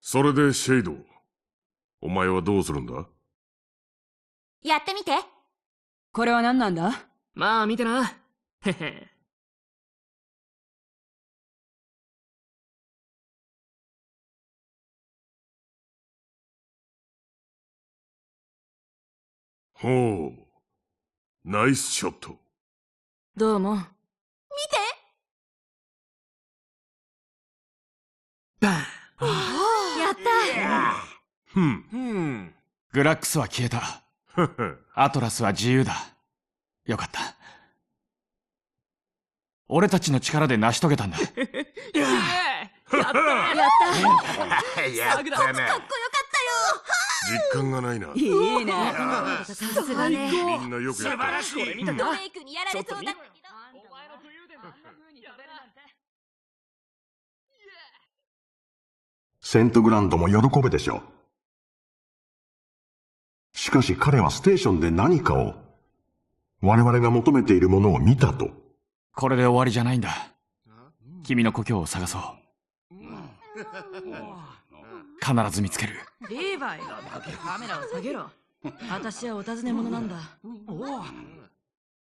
それでシェイド、お前はどうするんだ？ やってみて。 これは何なんだ？ まあ見てな。へへ。 ほう、ナイスショット。 どうも。 見て。 バン。 やった。 ふん。 グラックスは消えた。アトラスは自由だ。よかった。俺たちの力で成し遂げたんだ。 やったやったやったね。 かっこよかったよ。 実感がないな。 いいね。 さすがね。 みんなよくやった。 素晴らしい。 ドメイクにやられそうだったけど。 セントグランドも喜ぶでしょう。しかし彼はステーションで何かを、我々が求めているものを見たと。 これで終わりじゃないんだ。君の故郷を探そう。必ず見つける。 リーバイ、カメラを下げろ。私はお尋ね者なんだ。